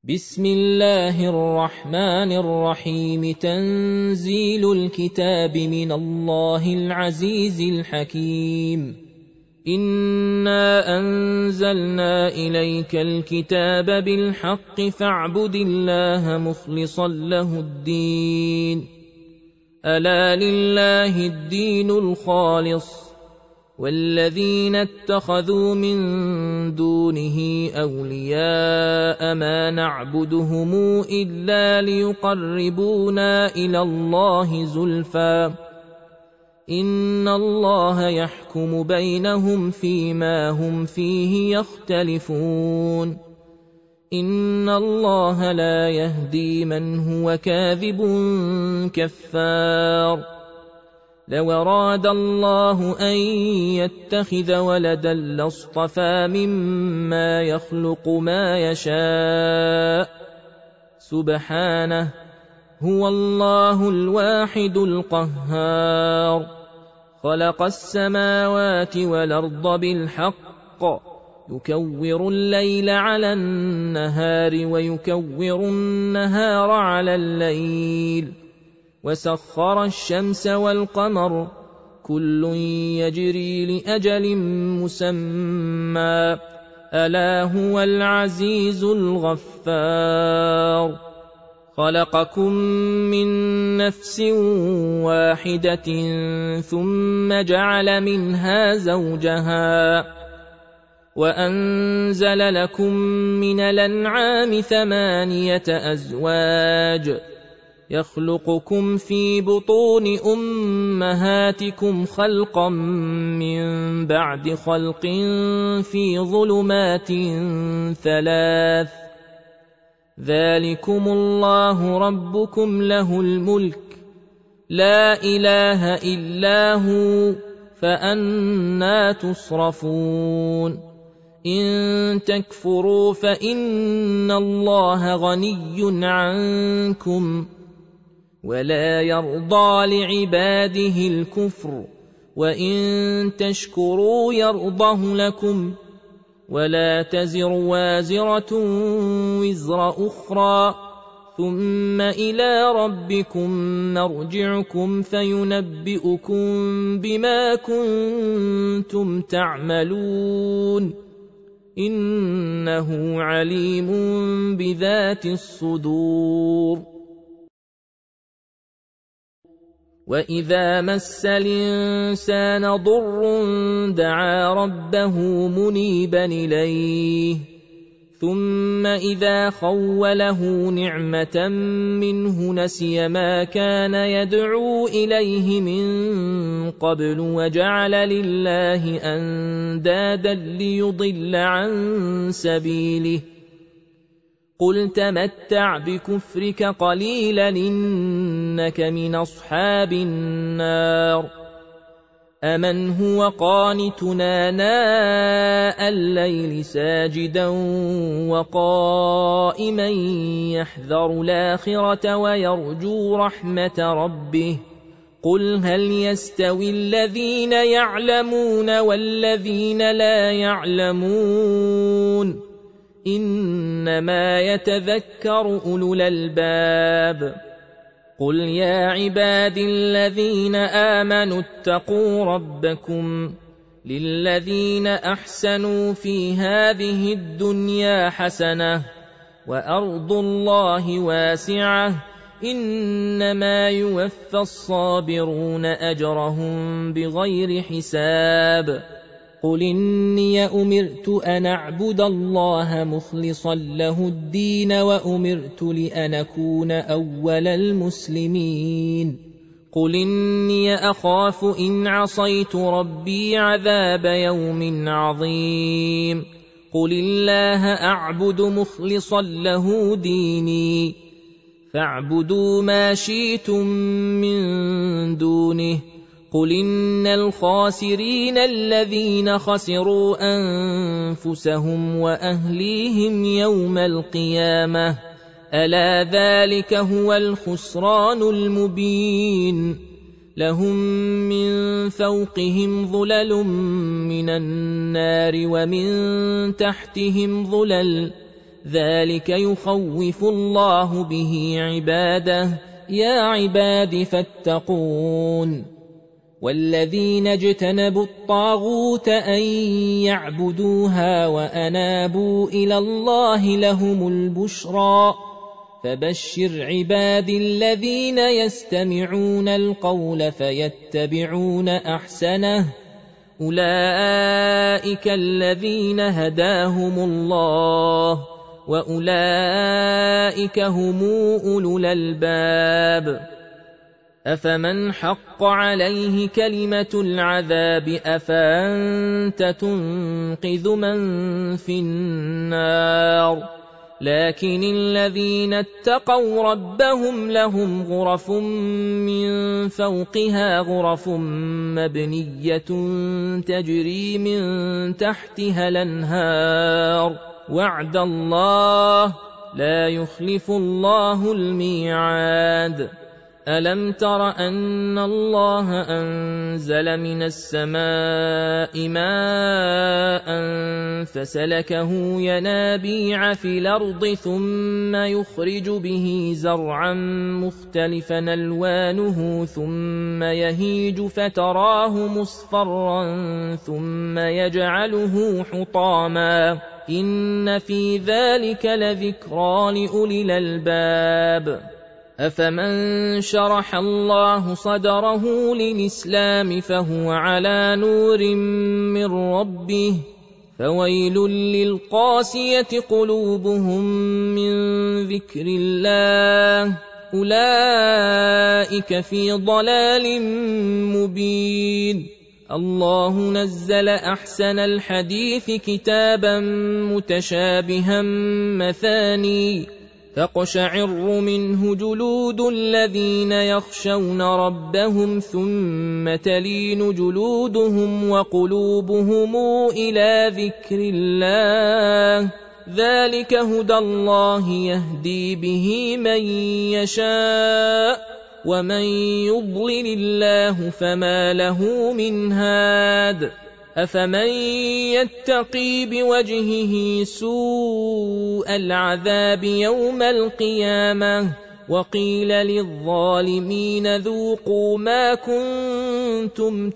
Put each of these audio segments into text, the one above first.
بسم الله الرحمن الرحيم. تنزيل الكتاب من الله العزيز الحكيم. إنا أنزلنا إليك الكتاب بالحق فاعبد الله مخلصا له الدين. ألا لله الدين الخالص، والذين اتخذوا من دونه أولياء ما نعبدهم إلا ليقربونا إلى الله زلفى إن الله يحكم بينهم فيما هم فيه يختلفون. إن الله لا يهدي من هو كاذب كفار. لو أراد الله أن يتخذ ولدا لاصطفى مما يخلق ما يشاء، سبحانه، هو الله الواحد القهار. خلق السماوات والأرض بالحق، يكور الليل على النهار ويكور النهار على الليل، وسخر الشمس والقمر، كل يجري لأجل مسمى، ألا هو العزيز الغفار. خلقكم من نفس واحدة ثم جعل منها زوجها، وأنزل لكم من الأنعام 8 أزواج، يخلقكم في بطون أمهاتكم خلقا من بعد خلق في ظلمات 3، ذلكم الله ربكم له الملك، لا إله إلا هو، فأنى تصرفون. إن تكفروا فإن الله غني عنكم، ولا يرضى لعباده الكفر، وإن تشكروا يرضه لكم، ولا تزر وازرة وزر أخرى، ثم إلى ربكم مرجعكم فينبئكم بما كنتم تعملون، إنه عليم بذات الصدور. وإذا مس الإنسان ضر دعا ربه منيبا إليه، ثم إذا خوله نعمة منه نسي ما كان يدعو إليه من قبل وجعل لله أندادا ليضل عن سبيله. قل تمتع بكفرك قليلا إنك من أصحاب النار. أمن هو قانتنا ناء الليل ساجدا وقائما يحذر الآخرة ويرجو رحمة ربه، قل هل يستوي الذين يعلمون والذين لا يعلمون؟ إنما يتذكر أولو الألباب. قل يا عبادي الذين آمنوا اتقوا ربكم، للذين أحسنوا في هذه الدنيا حسنة، وأرض الله واسعة، إنما يوفى الصابرون أجرهم بغير حساب. قل إني أمرت أن أعبد الله مخلصا له الدين، وأمرت لأن أكون أول المسلمين. قل إني أخاف إن عصيت ربي عذاب يوم عظيم. قل الله أعبد مخلصا له ديني، فاعبدوا ما شئتم من دونه. قل إن الخاسرين الذين خسروا أنفسهم وأهليهم يوم القيامة، ألا ذلك هو الخسران المبين. لهم من فوقهم ظلل من النار ومن تحتهم ظلل، ذلك يخوف الله به عباده يا عباد فاتقون والذين اجتنبوا الطاغوت أن يعبدوها وأنابوا إلى الله لهم البشرى فبشر عباد الذين يستمعون القول فيتبعون أحسنه أولئك الذين هداهم الله وأولئك هم أولو الألباب أفمن حق عليه كلمة العذاب أفأنت تنقذ من في النار لكن الذين اتقوا ربهم لهم غرف من فوقها غرف مبنية تجري من تحتها الأنهار وعد الله لا يخلف الله الميعاد ألم تر أن الله أنزل من السماء ماء فسلكه ينابيع في الأرض ثم يخرج به زرعا مختلفا ألوانه ثم يهيج فتراه مصفرا ثم يجعله حطاما إن في ذلك لذكرى لأولي الألباب أفمن شرح الله صدره للإسلام فهو على نور من ربه فويل للقاسية قلوبهم من ذكر الله أولئك في ضلال مبين الله نزل أحسن الحديث كتابا متشابها مثاني تقشعر منه جلود الذين يخشون ربهم ثم تلين جلودهم وقلوبهم إلى ذكر الله ذلك هدى الله يهدي به من يشاء ومن يضلل الله فما له من هاد أفمن يتقي بوجهه سوء العذاب يوم القيامة وقيل للظالمين ذوقوا ما كنتم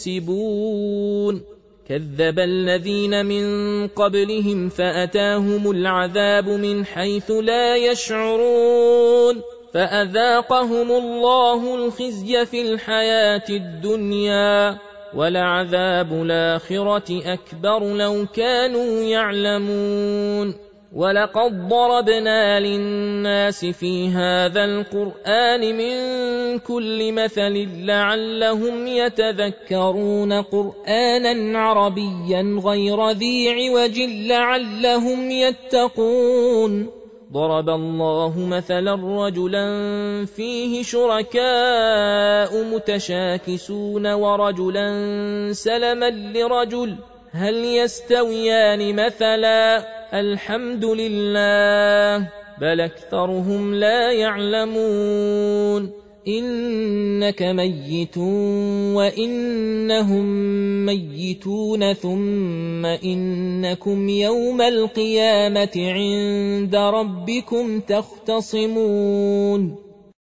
تكسبون كذب الذين من قبلهم فأتاهم العذاب من حيث لا يشعرون فأذاقهم الله الخزي في الحياة الدنيا ولعذاب الآخرة أكبر لو كانوا يعلمون ولقد ضربنا للناس في هذا القرآن من كل مثل لعلهم يتذكرون قرآنا عربيا غير ذي عوج لعلهم يتقون ضرب الله مثلا رجلا فيه شركاء متشاكسون ورجلا سلما لرجل هل يستويان مثلا الحمد لله بل أكثرهم لا يعلمون إنك ميت وإنهم ميتون ثم إنكم يوم القيامة عند ربكم تختصمون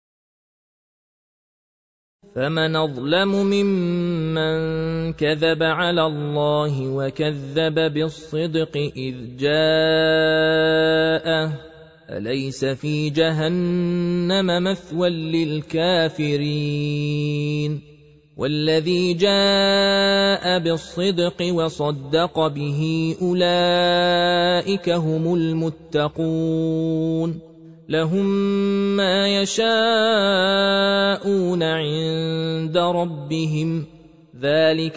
فمن أظلم ممن كذب على الله وكذب بالصدق إذ جاءه أليس في جهنم مثوى للكافرين والذي جاء بالصدق وصدق به أولئك هم المتقون لهم ما يشاءون عند ربهم ذلك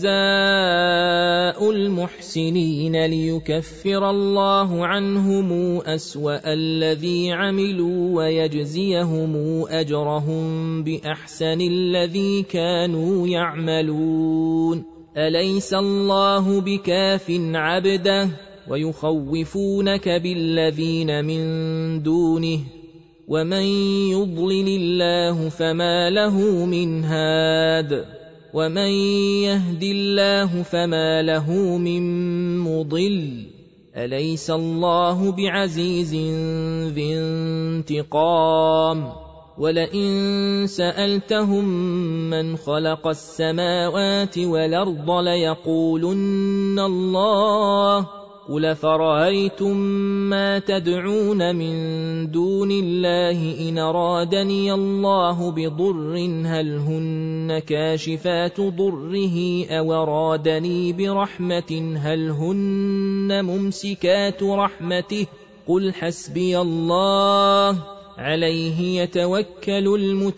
جزاء المحسنين ليكفر الله عنهم أسوأ الذي عملوا ويجزيهم أجرهم بأحسن الذي كانوا يعملون أليس الله بكاف عبده ويخوفونك بالذين من دونه ومن يضلل الله فما له من هاد ومن يهد الله فما له من مضل أليس الله بعزيز ذي انتقام ولئن سألتهم من خلق السماوات والأرض ليقولن الله قل فرأيتم ما تدعون من دون الله إن أرادني الله بضر هل هن كاشفات ضره أو أرادني برحمة هل هن ممسكات رحمته قل حسبي الله عليه يتوكل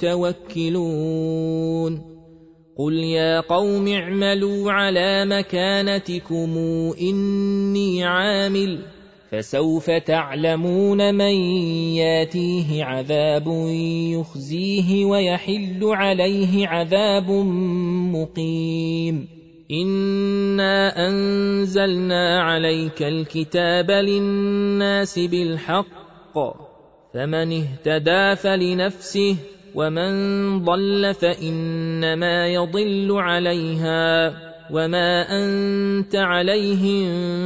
المتوكلون قل يا قوم اعملوا على مكانتكم إني عامل فسوف تعلمون من ياتيه عذاب يخزيه ويحل عليه عذاب مقيم إنا أنزلنا عليك الكتاب للناس بالحق فمن اهتدى فلنفسه ومن ضل فإنما يضل عليها وما أنت عليهم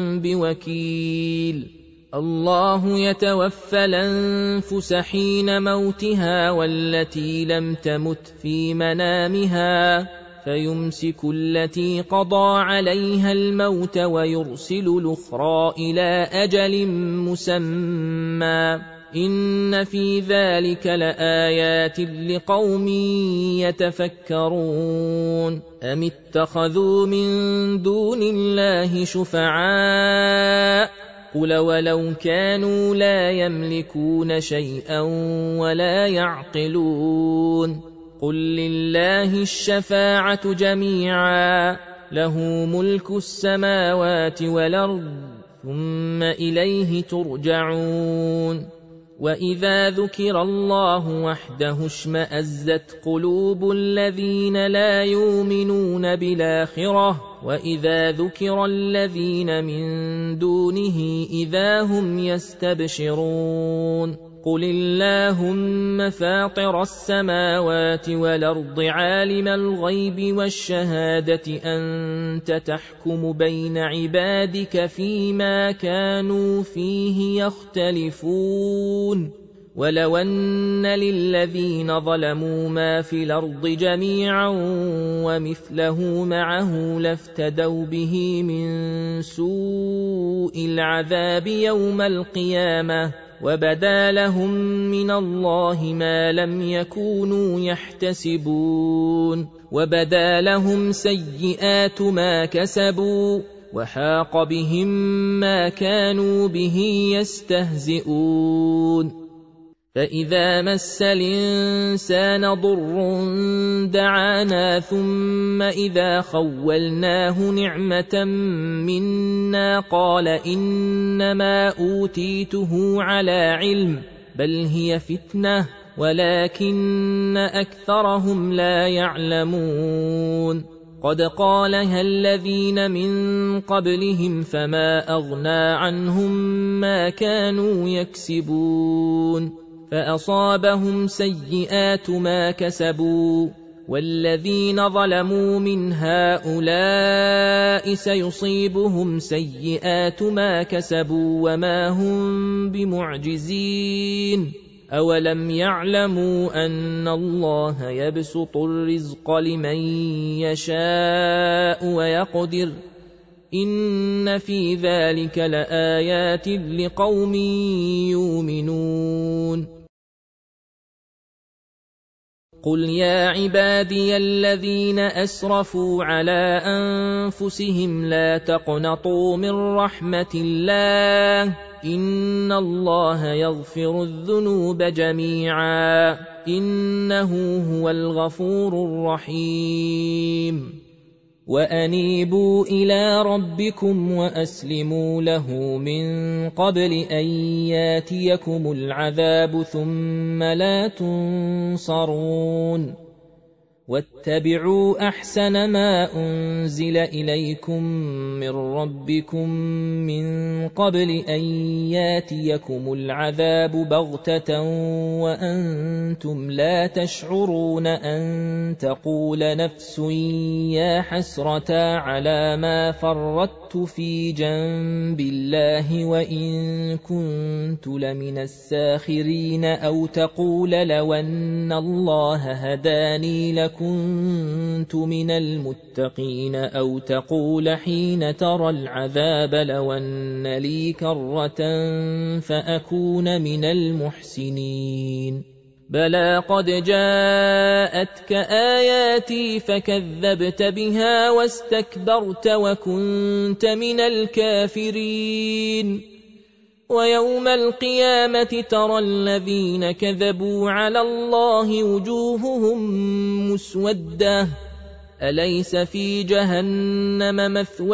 بوكيل الله يتوفى الأنفس حين موتها والتي لم تمت في منامها فيمسك التي قضى عليها الموت ويرسل الأخرى إلى أجل مسمى إن في ذلك لآيات لقوم يتفكرون أم اتخذوا من دون الله شفعاء قل ولو كانوا لا يملكون شيئا ولا يعقلون قل لله الشفاعة جميعا له ملك السماوات والأرض ثم إليه ترجعون وإذا ذكر الله وحده اشمأزت قلوب الذين لا يؤمنون بالآخرة وإذا ذكر الذين من دونه إذا هم يستبشرون قل اللهم فاطر السماوات والأرض عالم الغيب والشهادة أنت تحكم بين عبادك فيما كانوا فيه يختلفون ولو أن للذين ظلموا ما في الأرض جميعا ومثله معه لافتدوا به من سوء العذاب يوم القيامة وبدا لهم من الله ما لم يكونوا يحتسبون وبدا لهم سيئات ما كسبوا وحاق بهم ما كانوا به يستهزئون فإذا مس الإنسان ضر دعانا ثم إذا خولناه نعمة منا قال إنما أوتيته على علم بل هي فتنة ولكن أكثرهم لا يعلمون قد قالها الذين من قبلهم فما أغنى عنهم ما كانوا يكسبون فأصابهم سيئات ما كسبوا والذين ظلموا من هؤلاء سيصيبهم سيئات ما كسبوا وما هم بمعجزين أولم يعلموا أن الله يبسط الرزق لمن يشاء ويقدر إن في ذلك لآيات لقوم يؤمنون قل يا عبادي الذين أسرفوا على أنفسهم لا تقنطوا من رحمة الله إن الله يغفر الذنوب جميعا إنه هو الغفور الرحيم وأنيبوا إلى ربكم وأسلموا له من قبل أن ياتيكم العذاب ثم لا تنصرون واتبعوا أحسن ما أنزل إليكم من ربكم من قبل أن ياتيكم العذاب بغتة وأنتم لا تشعرون أن تقول نفس يا حسرة على ما فرطت استكبرت في جنب الله وإن كنت لمن الساخرين أو تقول لو أن الله هداني لكنت من المتقين أو تقول حين ترى العذاب لو أن لي كرة فأكون من المحسنين بلى قد جاءتك آياتي فكذبت بها واستكبرت وكنت من الكافرين ويوم القيامة ترى الذين كذبوا على الله وجوههم مسودة أليس في جهنم مثوى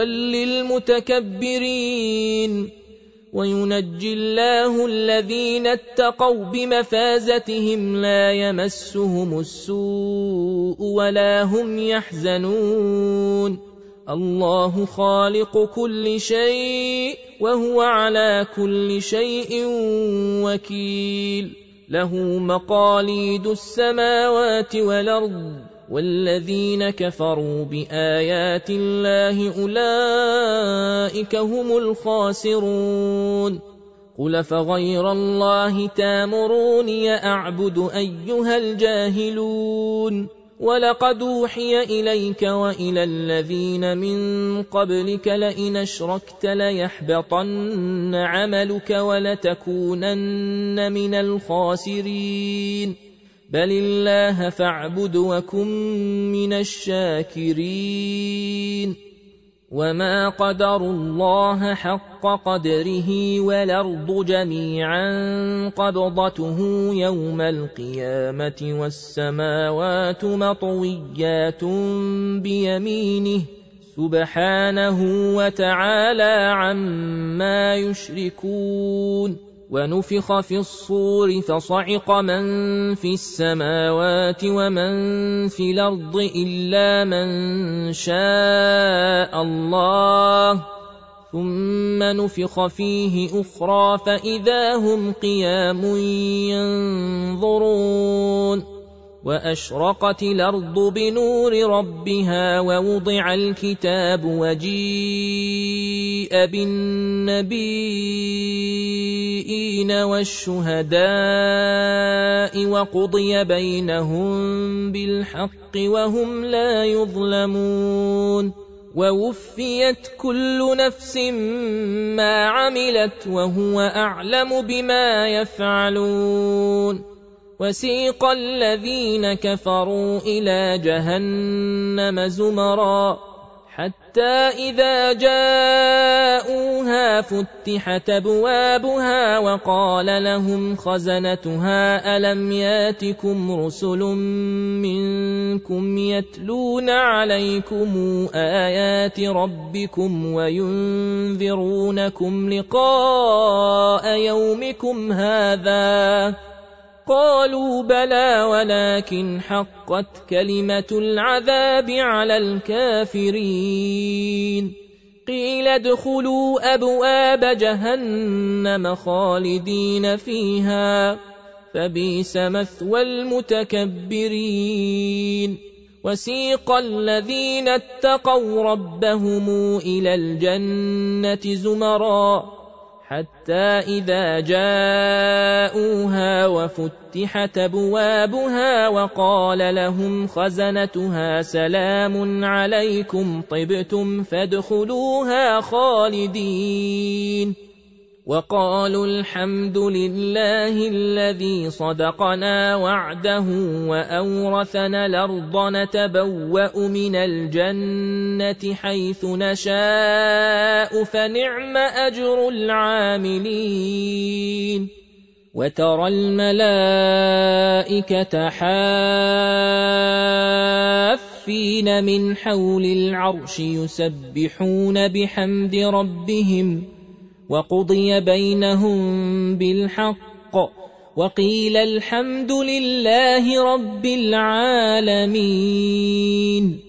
للمتكبرين وينجي الله الذين اتقوا بمفازتهم لا يمسهم السوء ولا هم يحزنون الله خالق كل شيء وهو على كل شيء وكيل له مقاليد السماوات والأرض والذين كفروا بآيات الله أولئك هم الخاسرون قل فغير الله تامروني أعبد أيها الجاهلون ولقد أوحي إليك وإلى الذين من قبلك لئن أشركت ليحبطن عملك ولتكونن من الخاسرين بل الله فاعبد وكن من الشاكرين وما قدروا الله حق قدره والأرض جميعا قبضته يوم القيامة والسماوات مطويات بيمينه سبحانه وتعالى عما يشركون ونفخ في الصور فصعق من في السماوات ومن في الأرض إلا من شاء الله ثم نفخ فيه أخرى فإذا هم قيام ينظرون وأشرقت الأرض بنور ربها ووضع الكتاب وجيء بالنبيين والشهداء وقضي بينهم بالحق وهم لا يظلمون ووفيت كل نفس ما عملت وهو أعلم بما يفعلون وسيق الذين كفروا إلى جهنم زمرا حتى إذا جاءوها فتحت أبوابها وقال لهم خزنتها ألم ياتكم رسل منكم يتلون عليكم آيات ربكم وينذرونكم لقاء يومكم هذا قالوا بلى ولكن حقت كلمة العذاب على الكافرين قيل ادخلوا أبواب جهنم خالدين فيها فبئس مثوى المتكبرين وسيق الذين اتقوا ربهم إلى الجنة زمرا حتى إذا جاءوها وفتحت أبوابها وقال لهم خزنتها سلام عليكم طبتم فادخلوها خالدين وقالوا الحمد لله الذي صدقنا وعده وأورثنا الأرض نتبوأ من الجنة حيث نشاء فنعم أجر العاملين وترى الملائكة حافين من حول العرش يسبحون بحمد ربهم وقضي بينهم بالحق وقيل الحمد لله رب العالمين